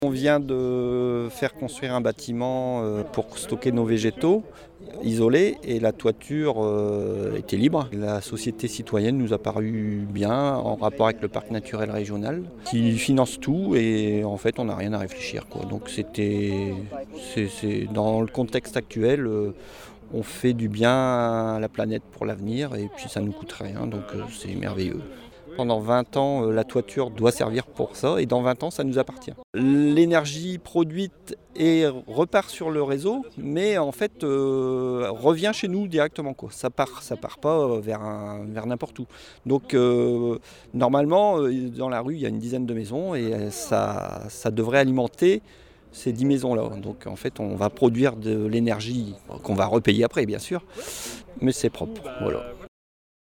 On vient de faire construire un bâtiment pour stocker nos végétaux isolés et la toiture était libre. La société citoyenne nous a paru bien en rapport avec le parc naturel régional qui finance tout et en fait on n'a rien à réfléchir, quoi. Donc c'est dans le contexte actuel, on fait du bien à la planète pour l'avenir et puis ça ne nous coûte rien, donc c'est merveilleux. Pendant 20 ans, la toiture doit servir pour ça et dans 20 ans, ça nous appartient. L'énergie produite repart sur le réseau, mais en fait revient chez nous directement, quoi. Ça part pas vers n'importe où. Donc normalement, dans la rue, il y a une dizaine de maisons et ça devrait alimenter ces 10 maisons-là. Donc en fait, on va produire de l'énergie qu'on va repayer après, bien sûr, mais c'est propre. Voilà.